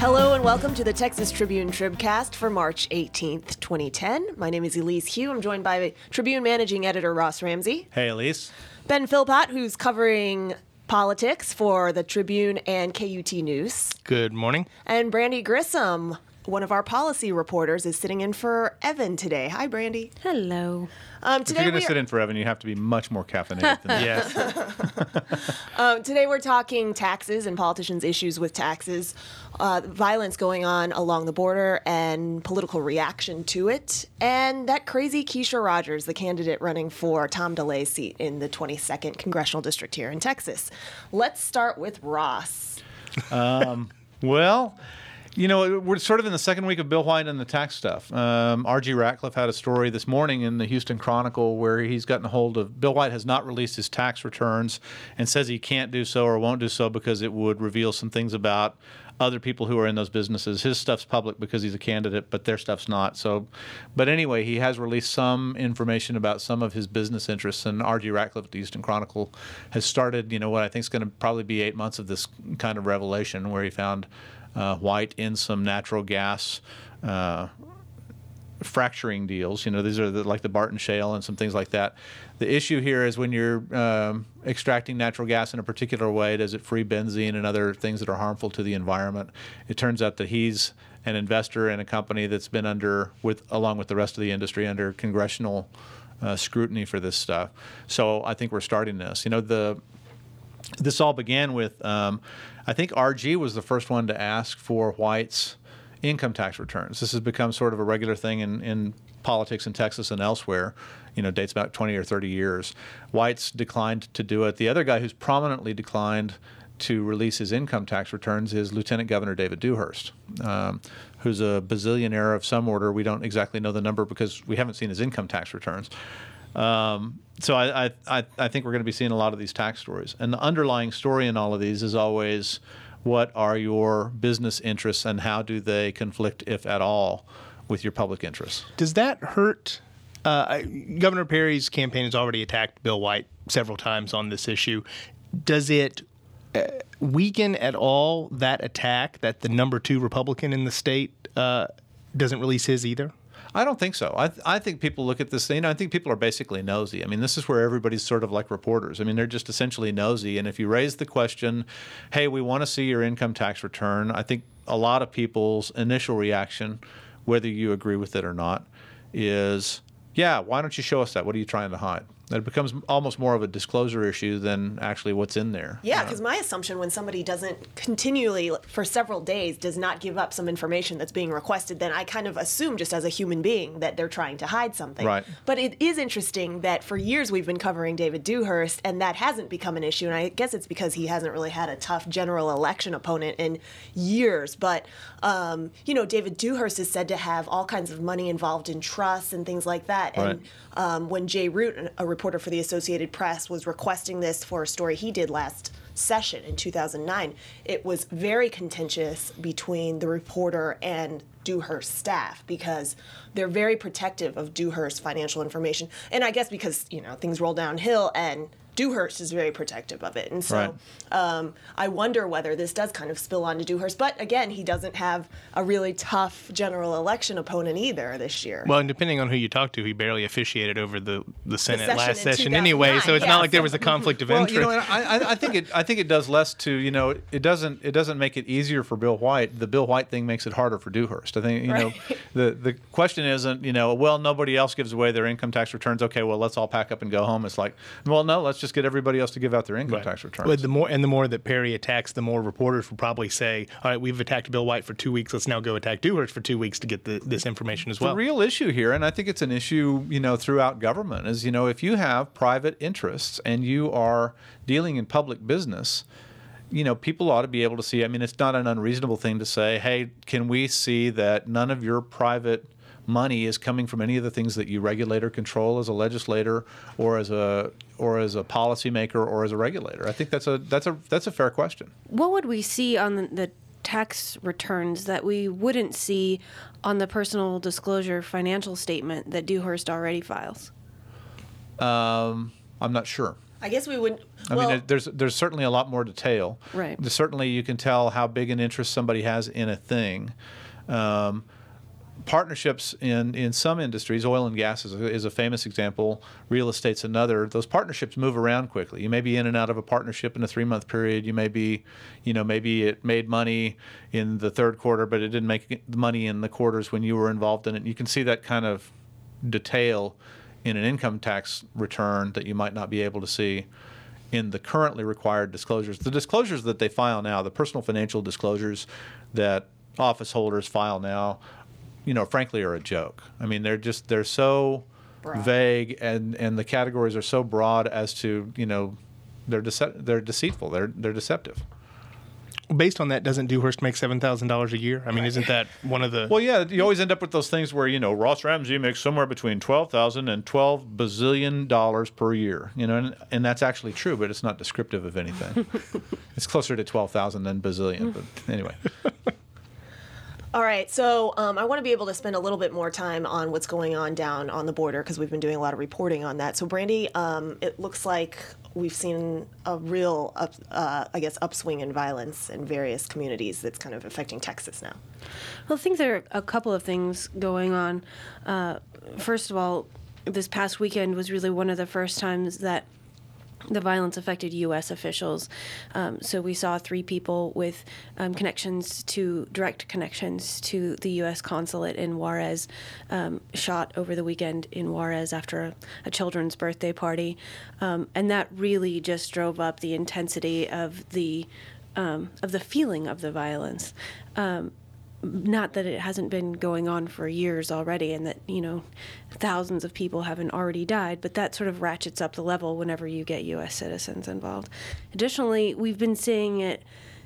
Hello and welcome to the Texas Tribune Tribcast for March 18th, 2010. My name is Elise Hugh. I'm joined by Tribune Managing Editor Ross Ramsey. Hey, Elise. Ben Philpott, who's covering politics for the Tribune and KUT News. Good morning. And Brandy Grissom, one of our policy reporters, is sitting in for Evan today. Hi, Brandy. Hello. If you're going to sit in for Evan, you have to be much more caffeinated than that. Yes. Today we're talking taxes and politicians' issues with taxes, violence going on along the border and political reaction to it, and that crazy Keisha Rogers, the candidate running for Tom DeLay's seat in the 22nd Congressional District here in Texas. Let's start with Ross. Well, you know, we're sort of in the second week of Bill White and the tax stuff. R.G. Ratcliffe had a story this morning in the Houston Chronicle where he's gotten a hold of Bill White has not released his tax returns and says he can't do so or won't do so because it would reveal some things about other people who are in those businesses. His stuff's public because he's a candidate, but their stuff's not. So, but anyway, he has released some information about some of his business interests, and R.G. Ratcliffe at the Houston Chronicle has started, you know, what I think is going to probably be 8 months of this kind of revelation where he found White in some natural gas fracturing deals. You know, these are like the Barton Shale and some things like that. The issue here is when you're extracting natural gas in a particular way, does it free benzene and other things that are harmful to the environment? It turns out that he's an investor in a company that's been along with the rest of the industry, under congressional scrutiny for this stuff. So I think we're starting this. You know, this all began with, I think RG was the first one to ask for White's income tax returns. This has become sort of a regular thing in politics in Texas and elsewhere. You know, dates about 20 or 30 years. White's declined to do it. The other guy who's prominently declined to release his income tax returns is Lieutenant Governor David Dewhurst, who's a bazillionaire of some order. We don't exactly know the number because we haven't seen his income tax returns. So I think we're going to be seeing a lot of these tax stories. And the underlying story in all of these is always, what are your business interests and how do they conflict, if at all, with your public interests? Does that hurt? Governor Perry's campaign has already attacked Bill White several times on this issue. Does it weaken at all that attack that the number 2 Republican in the state doesn't release his either? I don't think so. I think people look at this thing. I think people are basically nosy. I mean, this is where everybody's sort of like reporters. I mean, they're just essentially nosy. And if you raise the question, hey, we want to see your income tax return, I think a lot of people's initial reaction, whether you agree with it or not, is, yeah, why don't you show us that? What are you trying to hide? It becomes almost more of a disclosure issue than actually what's in there. Yeah, because my assumption when somebody doesn't continually, for several days, does not give up some information that's being requested, then I kind of assume just as a human being that they're trying to hide something. Right. But it is interesting that for years we've been covering David Dewhurst, and that hasn't become an issue. And I guess it's because he hasn't really had a tough general election opponent in years. But, you know, David Dewhurst is said to have all kinds of money involved in trusts and things like that. Right. And when Jay Root, a reporter for the Associated Press, was requesting this for a story he did last session in 2009, it was very contentious between the reporter and Dewhurst staff because they're very protective of Dewhurst's financial information. And I guess because, you know, things roll downhill and Dewhurst is very protective of it. And so I wonder whether this does kind of spill onto Dewhurst. But again, he doesn't have a really tough general election opponent either this year. Well, and depending on who you talk to, he barely officiated over the Senate last session 2009, anyway. So it's not like there was a conflict of interest. You know, I think it does less to, you know, it doesn't make it easier for Bill White. The Bill White thing makes it harder for Dewhurst. I think, you know, the question isn't, you know, well, nobody else gives away their income tax returns. Okay, well, let's all pack up and go home. It's like, well, no, let's just get everybody else to give out their income tax returns. But the more that Perry attacks, the more reporters will probably say, all right, we've attacked Bill White for 2 weeks. Let's now go attack Dewhurst for 2 weeks to get this information as well. The real issue here, and I think it's an issue, you know, throughout government, is, you know, if you have private interests and you are dealing in public business, you know, people ought to be able to see. I mean, it's not an unreasonable thing to say, hey, can we see that none of your private money is coming from any of the things that you regulate or control as a legislator or as a policymaker or as a regulator? I think that's a fair question. What would we see on the tax returns that we wouldn't see on the personal disclosure financial statement that Dewhurst already files? I'm not sure. I guess we would. I mean, there's certainly a lot more detail. Right. Certainly, you can tell how big an interest somebody has in a thing. Partnerships in some industries, oil and gas is a famous example. Real estate's another. Those partnerships move around quickly. You may be in and out of a partnership in a 3-month period. You may be, maybe it made money in the third quarter, but it didn't make money in the quarters when you were involved in it. You can see that kind of detail in an income tax return that you might not be able to see in the currently required disclosures. The disclosures that they file now, the personal financial disclosures that office holders file now, frankly, are a joke. I mean, they're so broad, vague, and the categories are so broad as to, they're deceitful. They're deceptive. Based on that, doesn't Dewhurst make $7,000 a year? I mean, isn't that one of the... Well, yeah, you always end up with those things where, Ross Ramsey makes somewhere between $12,000 and $12 bazillion per year, and that's actually true, but it's not descriptive of anything. It's closer to 12,000 than bazillion, but anyway. All right, so I want to be able to spend a little bit more time on what's going on down on the border because we've been doing a lot of reporting on that. So, Brandy, it looks like we've seen a real, upswing in violence in various communities that's kind of affecting Texas now. Well, I think there are a couple of things going on. First of all, this past weekend was really one of the first times that the violence affected U.S. officials. So we saw 3 people with direct connections to the U.S. consulate in Juarez shot over the weekend in Juarez after a children's birthday party. And that really just drove up the intensity of the feeling of the violence. Not that it hasn't been going on for years already and that, thousands of people haven't already died, but that sort of ratchets up the level whenever you get U.S. citizens involved. Additionally, we've been seeing it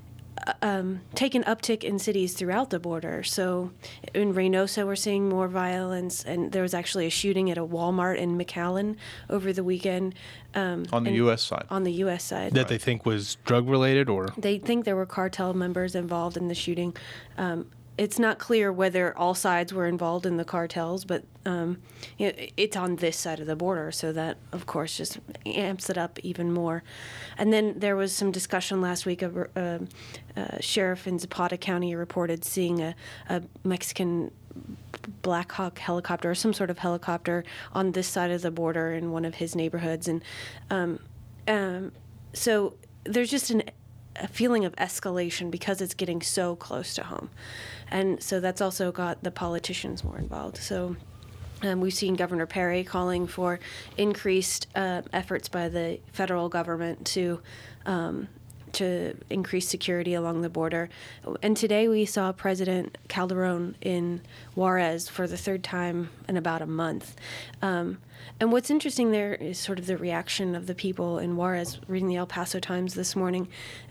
take an uptick in cities throughout the border. So in Reynosa, we're seeing more violence, and there was actually a shooting at a Walmart in McAllen over the weekend. On the U.S. side. On the U.S. side. That they think was drug-related, or? They think there were cartel members involved in the shooting. It's not clear whether all sides were involved in the cartels, but it's on this side of the border, so that, of course, just amps it up even more. And then there was some discussion last week of a sheriff in Zapata County reported seeing a Mexican Black Hawk helicopter or some sort of helicopter on this side of the border in one of his neighborhoods. And so there's just a feeling of escalation because it's getting so close to home. And so that's also got the politicians more involved. So we've seen Governor Perry calling for increased efforts by the federal government to increase security along the border. And today we saw President Calderon in Juarez for the 3rd time in about a month. And what's interesting there is sort of the reaction of the people in Juarez. Reading the El Paso Times this morning,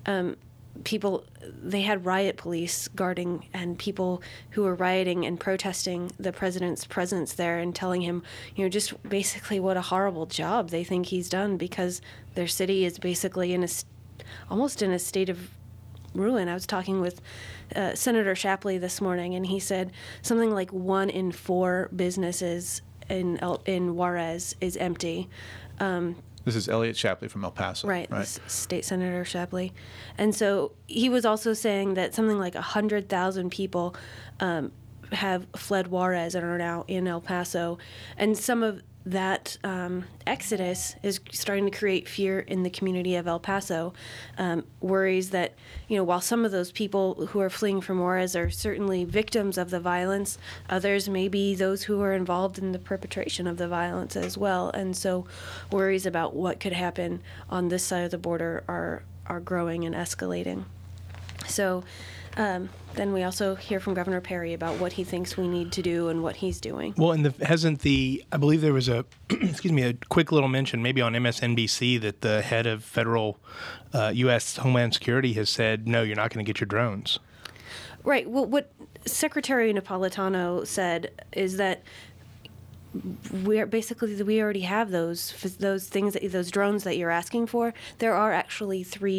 they had riot police guarding, and people who were rioting and protesting the president's presence there and telling him, just basically what a horrible job they think he's done because their city is basically almost in a state of ruin. I was talking with Senator Shapley this morning, and he said something like 1 in 4 businesses in Juarez is empty. This is Elliot Shapley from El Paso. Right. State Senator Shapley. And so he was also saying that something like 100,000 people have fled Juarez and are now in El Paso. And some of that exodus is starting to create fear in the community of El Paso. Worries that, while some of those people who are fleeing from Juarez are certainly victims of the violence, others may be those who are involved in the perpetration of the violence as well. And so worries about what could happen on this side of the border are growing and escalating. So then we also hear from Governor Perry about what he thinks we need to do and what he's doing. Well, and I believe there was a quick little mention, maybe on MSNBC, that the head of federal U.S. Homeland Security has said, no, you're not going to get your drones. Right. Well, what Secretary Napolitano said is that we already have those things, those drones that you're asking for. There are actually 3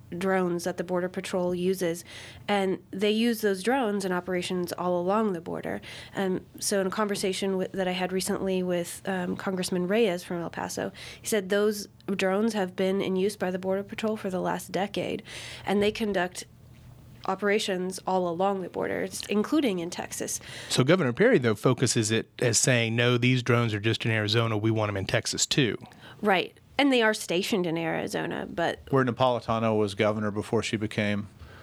drones that the Border Patrol uses, and they use those drones in operations all along the border. So in a conversation that I had recently with Congressman Reyes from El Paso, he said those drones have been in use by the Border Patrol for the last decade, and they conduct operations all along the border, including in Texas. So Governor Perry, though, focuses it as saying, no, these drones are just in Arizona. We want them in Texas, too. Right. And they are stationed in Arizona, but... Where Napolitano was governor before she became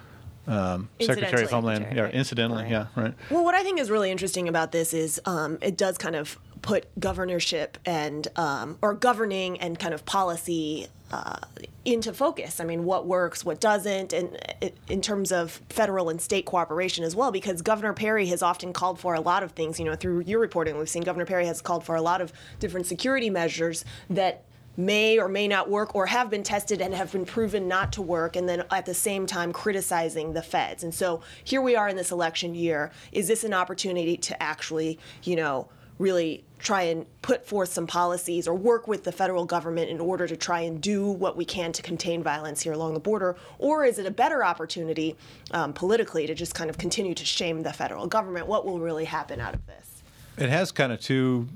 Secretary of Homeland. Yeah, incidentally, yeah, right. Well, what I think is really interesting about this is it does kind of put governorship and or governing and kind of policy into focus. I mean, what works, what doesn't, and in terms of federal and state cooperation as well, because Governor Perry has often called for a lot of things. You know, through your reporting, we've seen Governor Perry has called for a lot of different security measures that may or may not work or have been tested and have been proven not to work, and then at the same time criticizing the feds. And so here we are in this election year. Is this an opportunity to actually, really try and put forth some policies or work with the federal government in order to try and do what we can to contain violence here along the border? Or is it a better opportunity politically to just kind of continue to shame the federal government? What will really happen out of this? It has kind of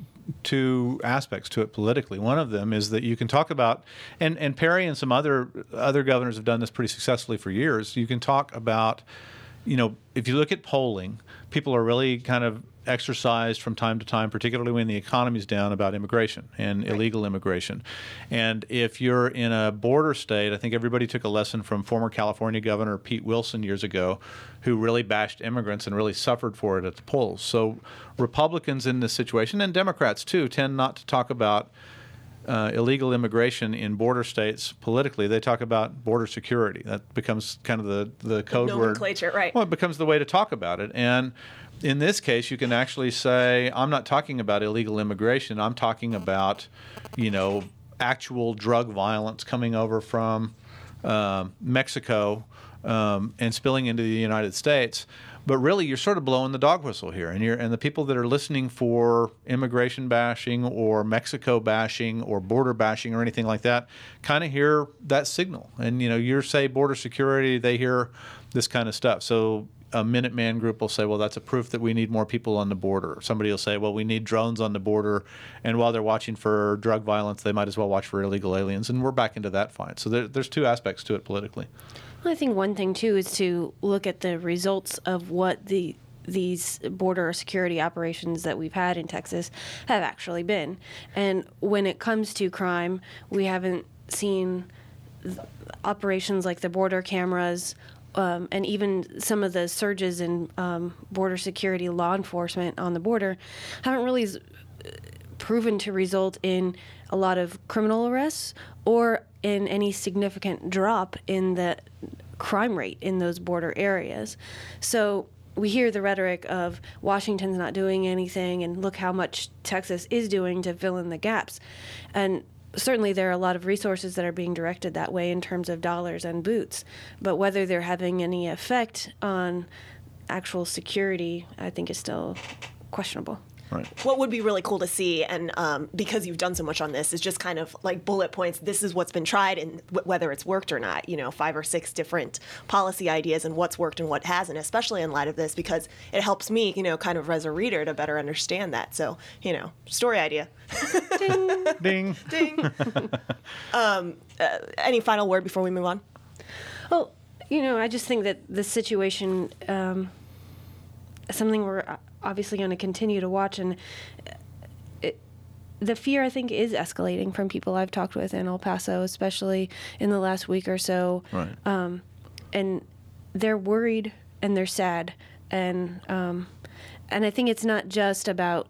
two aspects to it politically. One of them is that you can talk about, and Perry and some other governors have done this pretty successfully for years. You can talk about, if you look at polling, people are really kind of exercised from time to time, particularly when the economy's down, about immigration and illegal immigration. And if you're in a border state, I think everybody took a lesson from former California Governor Pete Wilson years ago, who really bashed immigrants and really suffered for it at the polls. So Republicans in this situation, and Democrats too, tend not to talk about illegal immigration in border states politically. They talk about border security. That becomes kind of the code word. Nomenclature, right. Well, it becomes the way to talk about it. And in this case, you can actually say, I'm not talking about illegal immigration. I'm talking about, actual drug violence coming over from Mexico and spilling into the United States. But really, you're sort of blowing the dog whistle here, and the people that are listening for immigration bashing or Mexico bashing or border bashing or anything like that kind of hear that signal. And you say border security, they hear this kind of stuff. So a Minuteman group will say, well, that's a proof that we need more people on the border. Somebody will say, well, we need drones on the border, and while they're watching for drug violence, they might as well watch for illegal aliens, and we're back into that fight. So there's two aspects to it politically. Well, I think one thing, too, is to look at the results of what these border security operations that we've had in Texas have actually been. And when it comes to crime, we haven't seen operations like the border cameras and even some of the surges in border security law enforcement on the border haven't really proven to result in a lot of criminal arrests or in any significant drop in the crime rate in those border areas. So we hear the rhetoric of Washington's not doing anything and look how much Texas is doing to fill in the gaps. And certainly there are a lot of resources that are being directed that way in terms of dollars and boots. But whether they're having any effect on actual security, I think is still questionable. Right. What would be really cool to see, and because you've done so much on this, is just kind of like bullet points. This is what's been tried and whether it's worked or not. 5 or 6 different policy ideas and what's worked and what hasn't, especially in light of this, because it helps me, kind of as a reader to better understand that. So, story idea. Ding. Ding. Ding. Any final word before we move on? Well, I just think that the situation is something we're obviously going to continue to watch, and the fear, I think, is escalating from people I've talked with in El Paso, especially in the last week or so. Right. And they're worried and they're sad, and I think it's not just about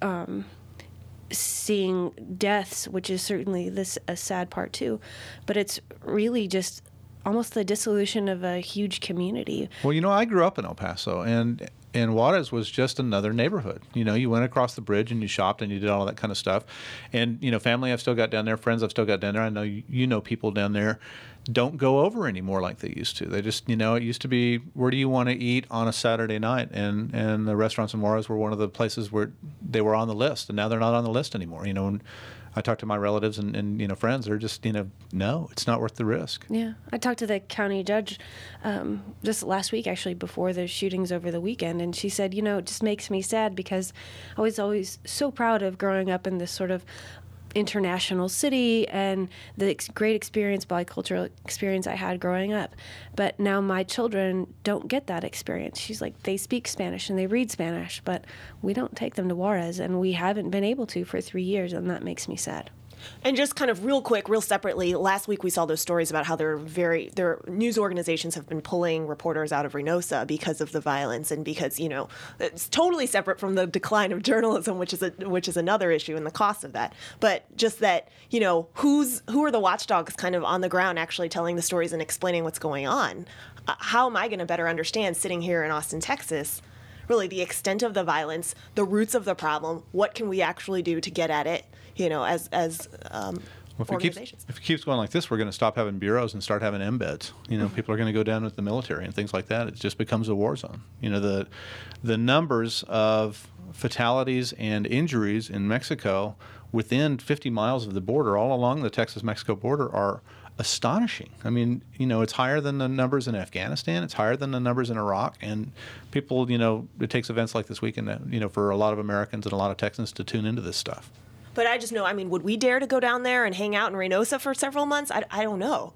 seeing deaths, which is certainly a sad part too, but it's really just almost the dissolution of a huge community. Well, I grew up in El Paso, and Juarez was just another neighborhood. You went across the bridge and you shopped and you did all that kind of stuff. And, family I've still got down there, friends I've still got down there. I know you know people down there don't go over anymore like they used to. They just, it used to be, where do you want to eat on a Saturday night? And the restaurants in Juarez were one of the places where they were on the list, and now they're not on the list anymore. And I talk to my relatives and friends. They're just, no, it's not worth the risk. Yeah, I talked to the county judge just last week, actually, before the shootings over the weekend, and she said, it just makes me sad because I was always so proud of growing up in this sort of international city and the great experience, bicultural experience I had growing up. But now my children don't get that experience. She's like, they speak Spanish and they read Spanish, but we don't take them to Juarez, and we haven't been able to for 3 years, and that makes me sad. And just kind of real quick, real separately, last week we saw those stories about how their news organizations have been pulling reporters out of Reynosa because of the violence, and because it's totally separate from the decline of journalism, which is another issue, and the cost of that. But just that who are the watchdogs kind of on the ground actually telling the stories and explaining what's going on? How am I going to better understand sitting here in Austin, Texas? Really, the extent of the violence, the roots of the problem. What can we actually do to get at it? As organizations. If it keeps going like this, we're going to stop having bureaus and start having embeds. People are going to go down with the military and things like that. It just becomes a war zone. The numbers of fatalities and injuries in Mexico within 50 miles of the border, all along the Texas-Mexico border, are astonishing. I mean, it's higher than the numbers in Afghanistan. It's higher than the numbers in Iraq. And people, it takes events like this weekend, for a lot of Americans and a lot of Texans to tune into this stuff. But I just know, would we dare to go down there and hang out in Reynosa for several months? I don't know.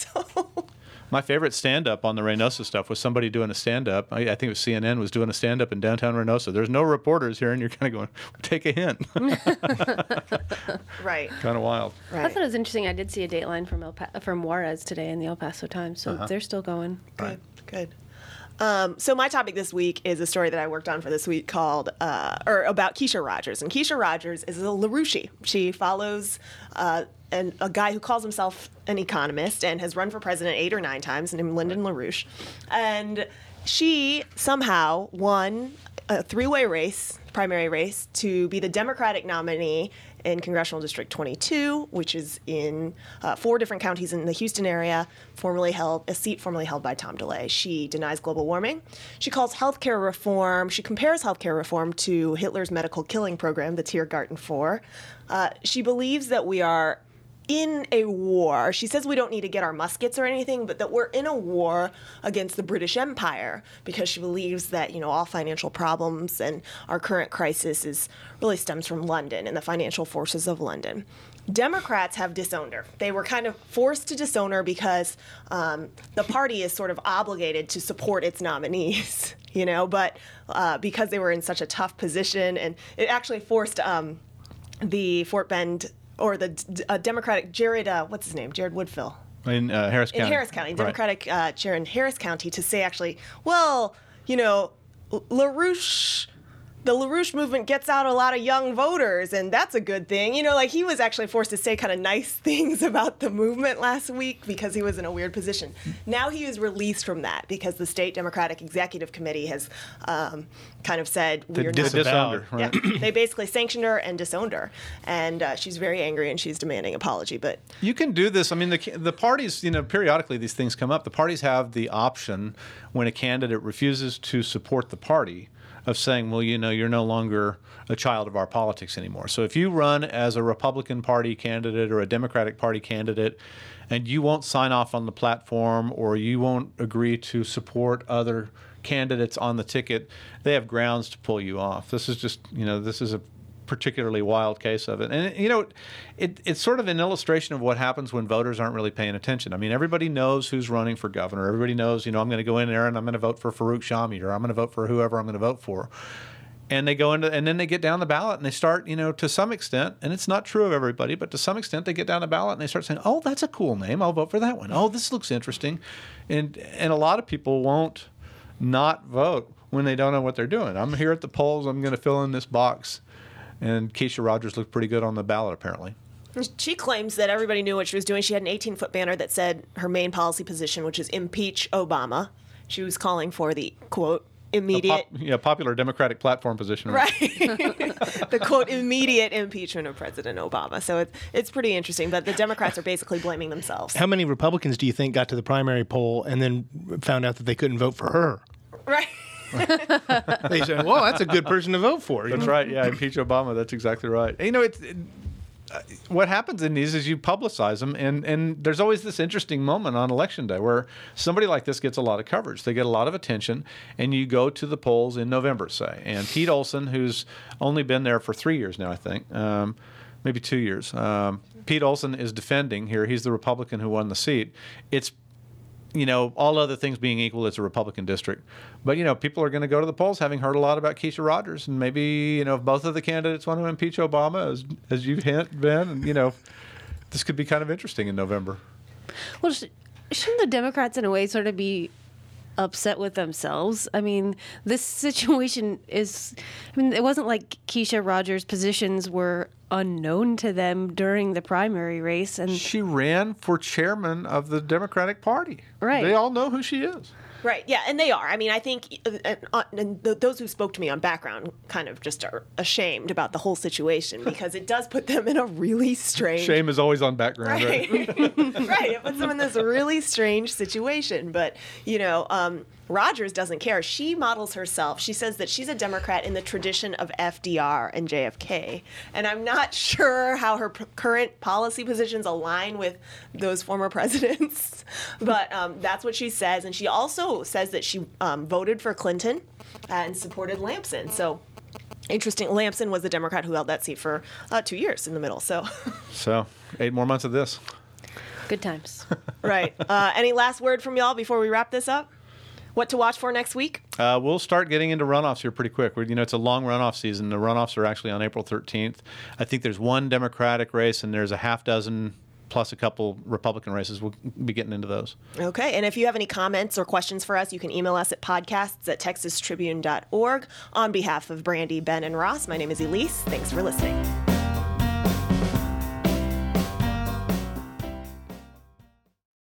My favorite stand-up on the Reynosa stuff was somebody doing a stand-up. I think it was CNN was doing a stand-up in downtown Reynosa. There's no reporters here, and you're kind of going, take a hint. Right. Kind of wild. Right. I thought it was interesting. I did see a Dateline from Juarez today in the El Paso Times, so they're still going. Good. So my topic this week is a story that I worked on for this week called, about Keisha Rogers. And Keisha Rogers is a LaRouche. She follows a guy who calls himself an economist and has run for president 8 or 9 times, named Lyndon LaRouche. And she somehow won a 3-way primary race, to be the Democratic nominee in Congressional District 22, which is in 4 different counties in the Houston area, a seat formerly held by Tom DeLay. She denies global warming. She calls healthcare reform, she compares healthcare reform to Hitler's medical killing program, the Tiergarten 4. She believes that we are in a war. She says we don't need to get our muskets or anything, but that we're in a war against the British Empire, because she believes that, all financial problems and our current crisis really stems from London and the financial forces of London. Democrats have disowned her. They were kind of forced to disown her because the party is sort of obligated to support its nominees, but because they were in such a tough position, and it actually forced the Fort Bend, or the Democratic Jared Woodfill. In Harris County. In Harris County, Democratic chair in Harris County, to say actually, LaRouche, the LaRouche movement gets out a lot of young voters, and that's a good thing. He was actually forced to say kind of nice things about the movement last week because he was in a weird position. Now he is released from that because the state Democratic Executive Committee has kind of said we're not. Disowned her, right? Yeah, they basically sanctioned her and disowned her, and she's very angry and she's demanding an apology. But you can do this. I mean, the parties, periodically these things come up. The parties have the option, when a candidate refuses to support the party, of saying, well, you're no longer a child of our politics anymore. So if you run as a Republican Party candidate or a Democratic Party candidate, and you won't sign off on the platform, or you won't agree to support other candidates on the ticket, they have grounds to pull you off. This is just, this is a particularly wild case of it. And, it's sort of an illustration of what happens when voters aren't really paying attention. I mean, everybody knows who's running for governor. Everybody knows, I'm going to go in there and I'm going to vote for Farouk Shami, or I'm going to vote for whoever I'm going to vote for. And they go into, and then they get down the ballot and they start, to some extent, and it's not true of everybody, but to some extent they get down the ballot and they start saying, oh, that's a cool name, I'll vote for that one. Oh, this looks interesting. And a lot of people won't not vote when they don't know what they're doing. I'm here at the polls, I'm going to fill in this box. And Keisha Rogers looked pretty good on the ballot, apparently. She claims that everybody knew what she was doing. She had an 18-foot banner that said her main policy position, which is impeach Obama. She was calling for the, quote, immediate... popular Democratic platform position. Right. The, quote, immediate impeachment of President Obama. So it's pretty interesting, but the Democrats are basically blaming themselves. How many Republicans do you think got to the primary poll and then found out that they couldn't vote for her? Right. They said, well, that's a good person to vote for. That's right. Yeah, impeach Obama. That's exactly right. what happens in these is you publicize them, and there's always this interesting moment on Election Day where somebody like this gets a lot of coverage. They get a lot of attention, and you go to the polls in November, say. And Pete Olson, who's only been there for 3 years now, I think, maybe 2 years. Pete Olson is defending here. He's the Republican who won the seat. It's, all other things being equal, it's a Republican district. But, people are going to go to the polls having heard a lot about Keisha Rogers. And maybe, if both of the candidates want to impeach Obama, as you hint, Ben, and, this could be kind of interesting in November. Well, shouldn't the Democrats, in a way, sort of be upset with themselves? I mean, this situation it wasn't like Keisha Rogers' positions were unknown to them during the primary race, and she ran for chairman of the Democratic Party. Right. They all know who she is. Right, yeah, and they are. I mean, I think and those who spoke to me on background kind of just are ashamed about the whole situation because it does put them in a really strange... Shame is always on background, right? Right, it puts them in this really strange situation. But, Rogers doesn't care. She models herself. She says that she's a Democrat in the tradition of FDR and JFK. And I'm not sure how her current policy positions align with those former presidents. But that's what she says. And she also says that she voted for Clinton and supported Lampson. So interesting. Lampson was the Democrat who held that seat for 2 years in the middle. So 8 more months of this. good times. Right. Any last word from y'all before we wrap this up? What to watch for next week? We'll start getting into runoffs here pretty quick. It's a long runoff season. The runoffs are actually on April 13th. I think there's one Democratic race, and there's a half dozen plus a couple Republican races. We'll be getting into those. Okay. And if you have any comments or questions for us, you can email us at podcasts@texastribune.org. On behalf of Brandy, Ben, and Ross, my name is Elise. Thanks for listening.